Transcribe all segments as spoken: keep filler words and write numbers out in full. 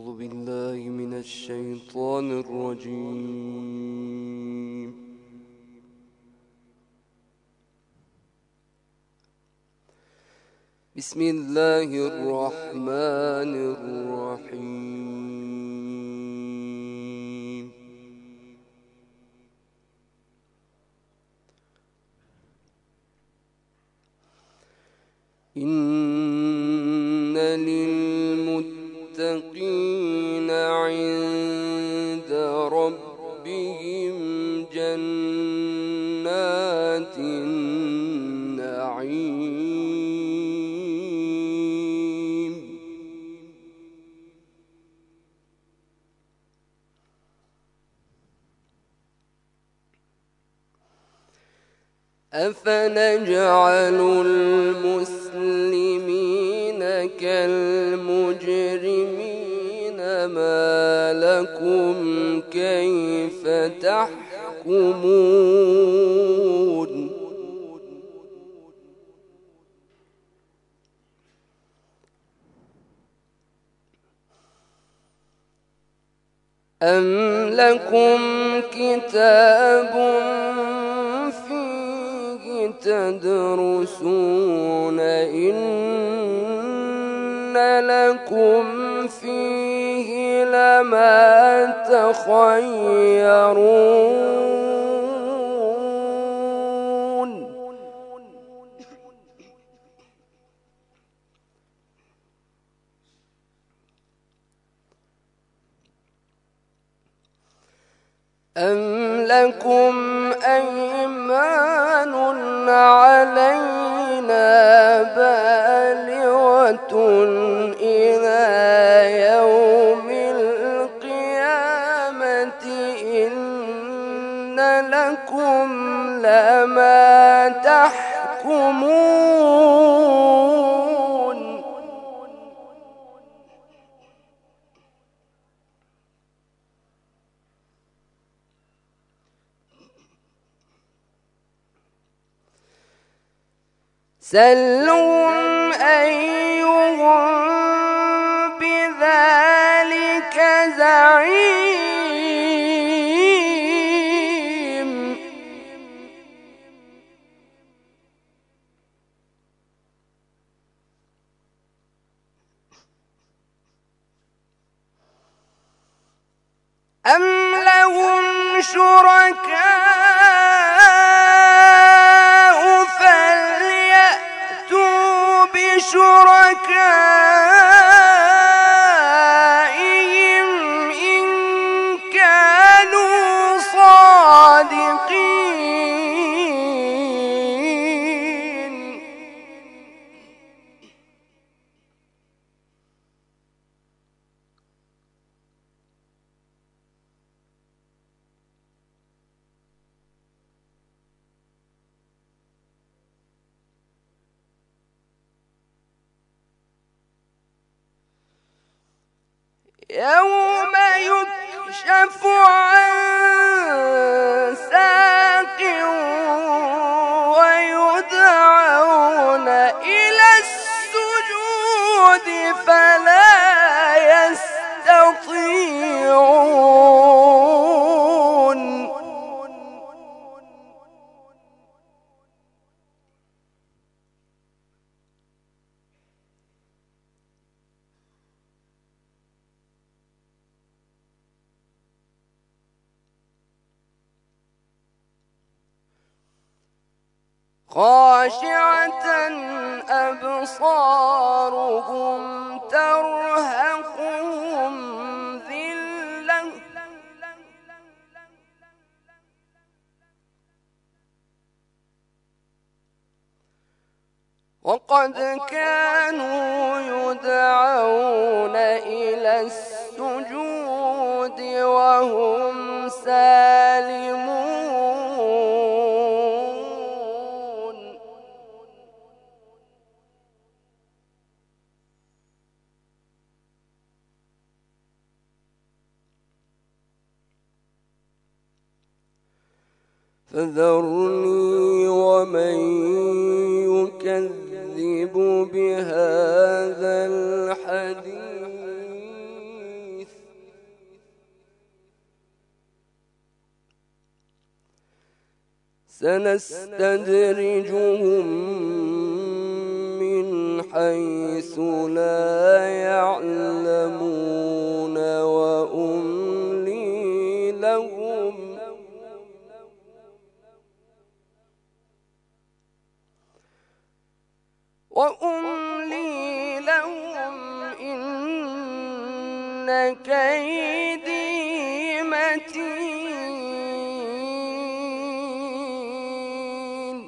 أعوذ بالله من الشيطان الرجيم. بسم الله الرحمن الرحيم. إن للمتقين عند ربهم جنات النعيم. أفنجعل المسلمين كالمجرمين ما لكم كيف تحكمون أم لكم كتاب تدرسون إن لكم فيه لما تخيرون أم لكم أيمان علينا بالغة إلى يوم القيامة إن لكم لما تحكمون سلهم أيهم بذلك زعيم. أم لهم شركاء بشركائهم إن كانوا صادقين. يوم يكشف عن ساق ويدعون إلى السجود فلا يستطيعون. خاشعة أبصارهم ترهقهم ذلة وقد كانوا يدعون إلى السجود وهم سالمون. فذرني ومن يكذب بهذا الحديث سنستدرجهم من حيث لا يعلمون وأملي لهم وأملي لهم إن كيدي متين.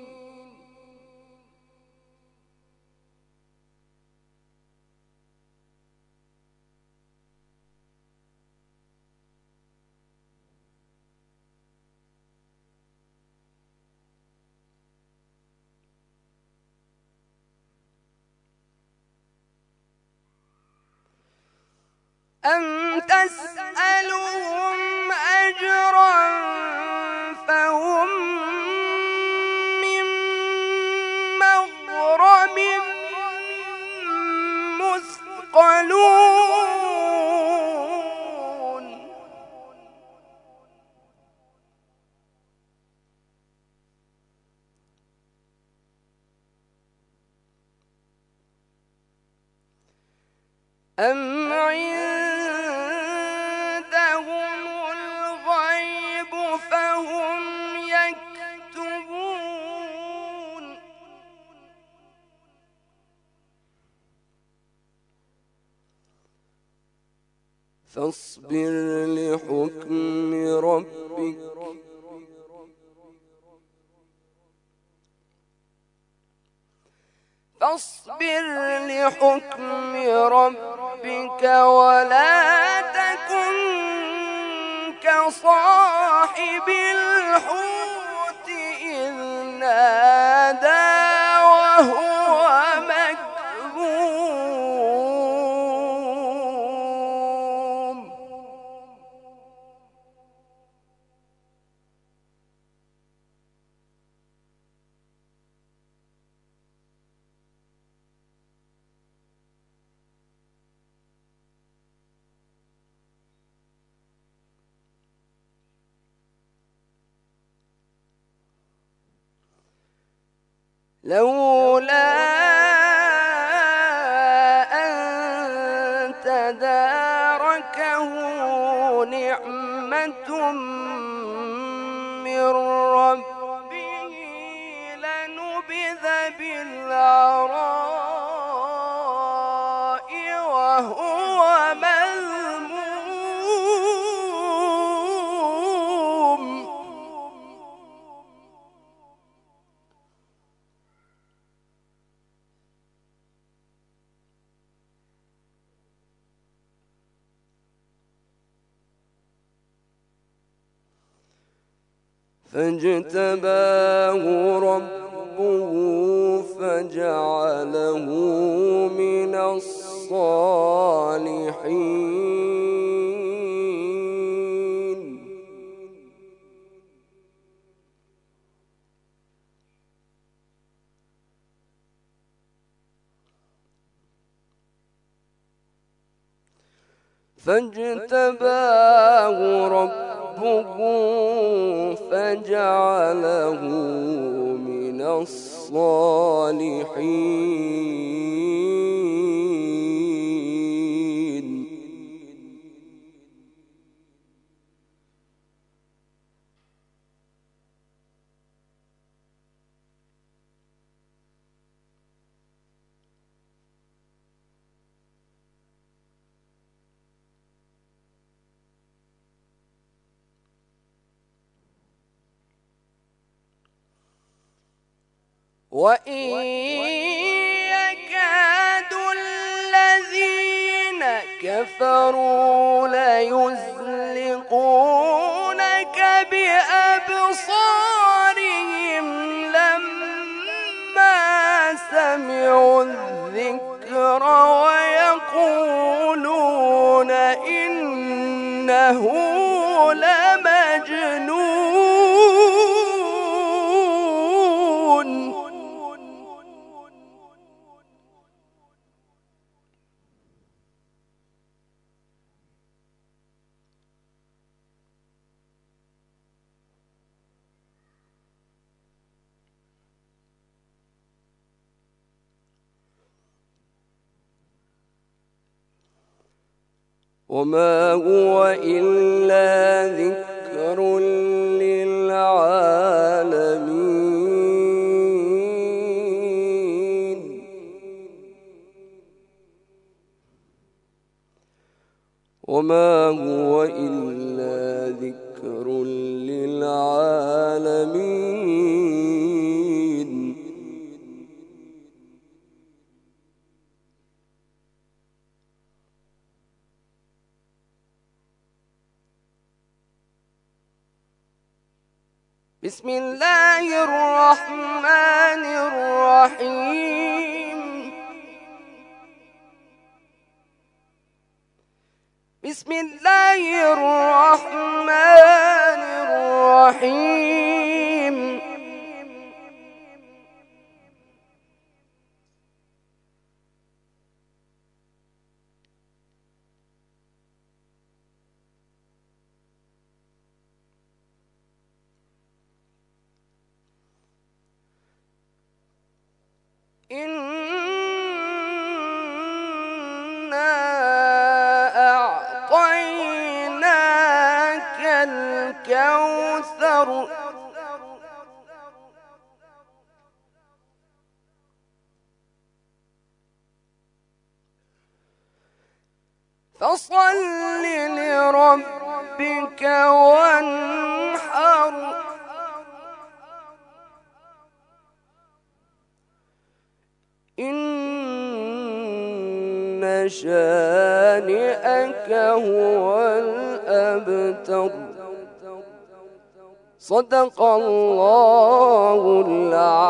أم تسألهم أجرا فهم من مغرم مثقلون. أم عندهم الغيب فهم يكتبون. فاصبر لحكم ربك فاصبر لحكم ربك ولا تكن كصاحب الحوت إذ نادى وهو مكظوم. لولا أن تداركه نعمة من ربه لنبذ بالعراء وهو مذموم. فاجتباه ربه فجعله من الصالحين. فاجتباه ربه فجعله من الصالحين. وإن يكاد الذين كفروا ليزلقونك بأبصارهم لما سمعوا الذكر ويقولون إنه لمجنون. وما هو إلا ذكر للعالمين وما هو إلا ذكر للعالمين بسم الله الرحمن الرحيم بسم الله الرحمن الرحيم إنا أعطيناك الكوثر فصل لربك وانحر إن شانئك هو الأبتر صدق الله العظيم.